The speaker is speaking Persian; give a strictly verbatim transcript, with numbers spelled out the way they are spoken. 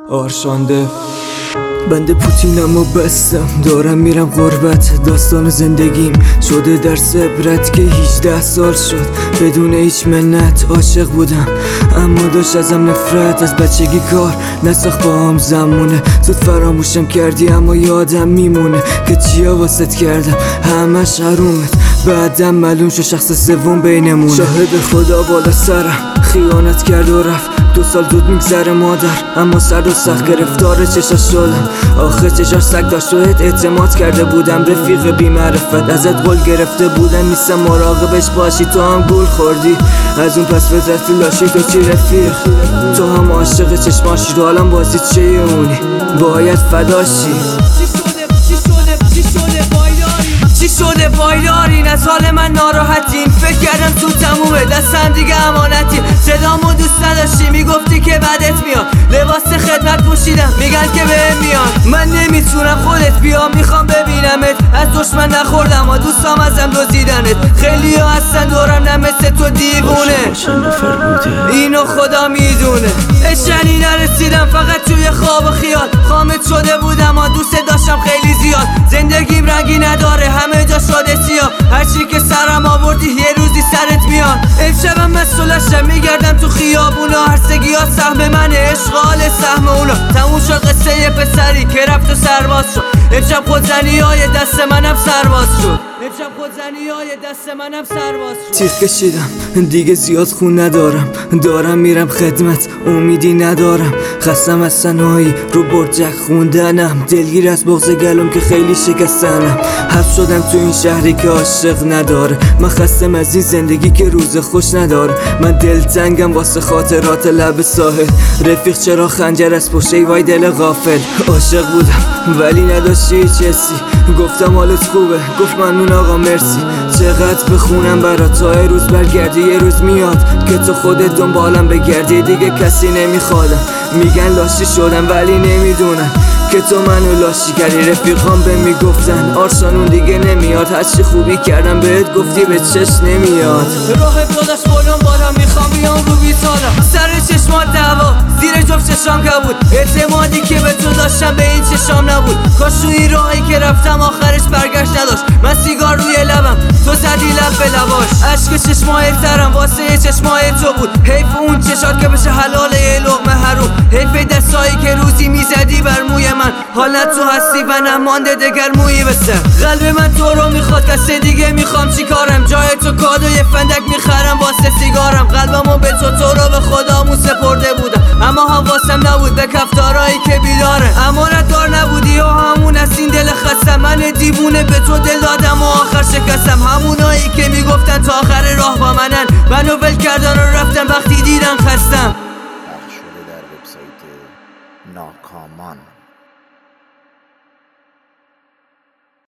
آرشانده بنده پوتینم و بستم دارم میرم غربت. داستان زندگیم شده درس عبرت که هجده سال شد بدون هیچ منت عاشق بودم، اما داشت ازم نفرت. از بچگی کار نساخت با هم زمونه، زود فراموشم کردی اما یادم میمونه که چیا واسط کردم همش حرومت. بعدم معلوم شد شخص سوم بینمونه. شاهد خدا بالا سرم خیانت کرد و رفت، دو سال زود میگذره مادر، اما سرد و سخت گرفتار چشاش شدم. آخه چشاش سگ داشت و اعتماد کرده بودم، رفیق بی معرفت ازت قول گرفته بودن نیستم مراقبش باشی، تو هم گول خوردی از اون پس فطرت لاشی. تو چی رفیق؟ تو هم عاشق چشماشی، تو حالا بازی چه اونی باید فداشی. چی شده پایدارین از حال من ناراحتین؟ فکر کردم تو تمومه دستم دیگه امانتی. صدامو دوست نداشتی میگفتی که بدت میاد، لباس خدمت پوشیدم میگن که بهم میان. من نمیتونم خودت بیا میخوام ببینمت، از دشمن نخوردم و دوستام ازم دزدیدنت. خیلی ها هستن دورم نه مثل تو دیوونه، اینو خدا میدونه. اشنی نرسیدم فقط توی خواب و خیال، خامت شده بودم و دوست داشتم خیلی زیاد. زندگیم رنگی نداره همه جا شده سیاه، هرچی که سرم آوردی یه روزی سرت میان. امشبم مسئولشم میگردم تو خیابونا، هر سگی ها سهم منه اشغال سهم اونا. تموم شد قصه یه پسری که رفت و سرباز شد، امشب خودزنی های دست منم سرباز شد. امشب خودزنی های دست منم سرباز شد. تیغ کشیدم دیگه زیاد خون ندارم، دارم میرم خدمت امیدی ندارم. خستم از سنایی رو برجک خوندنم، دلگیر از بغض گلوم که خیلی شکستنم. حبس شدم تو این شهری که عاشق نداره، من خستم از این زندگی که روز خوش نداره. من دلتنگم واسه خاطرات لب ساحل، رفیق چرا خنجر از پشت ای وای دل غافل. عاشق بودم ولی نداشتی هیچ حسی، گفتم حالت خوبه گفت ممنون آقا مرسی. چقدر بخونم برات تا روز برگردی، یه روز میاد که تو خودت دنبالم بگردی. دیگه کسی نمیخوادم میگن لاشی شدم ولی نمیدونم که تو منو لاشی کردی. رفیقام به میگفتن آرشان دیگه نمیاد، هرچی خوبی کردم بهت گفتی به چش نمیاد. راه داداش بالام بالا میخوام بیام رو بیتالا، سر چشمات دعوا زیر جفت چشام بود. اعتمادی که به تو داشتم به این چشام نبود، کاش تو این راهی که رفتم آخرش برگشت نداشت. من سیگار روی لبم تو زدی لب به لباش، عشق چشمای ترم واسه چشمای تو بود. حیف اون چشات که بشه حلال یه لقمه حروم، حیف دستایی که روزی میزدی بر موی من. حالت تو هستی و نمانده دگر مویی بسر. قلب من تو رو میخواد کسی دیگه میخوام چیکارم، جای تو کادو یه فندک میخرم واسه سیگارم. قلبمو به تو تو رو به خدامون سپرده بودم، اما حواسم نبود به کفتارایی که بیداره. امانت دار نبودی و همون از این دل خستم، من دیوونه به تو دل دادم و آخر شکستم. همونایی که میگفتن تا آخر راه با منن، منو ول کردن و رفتن وقتی دیدن خستم. پخش شده در وبسایت ناکامان.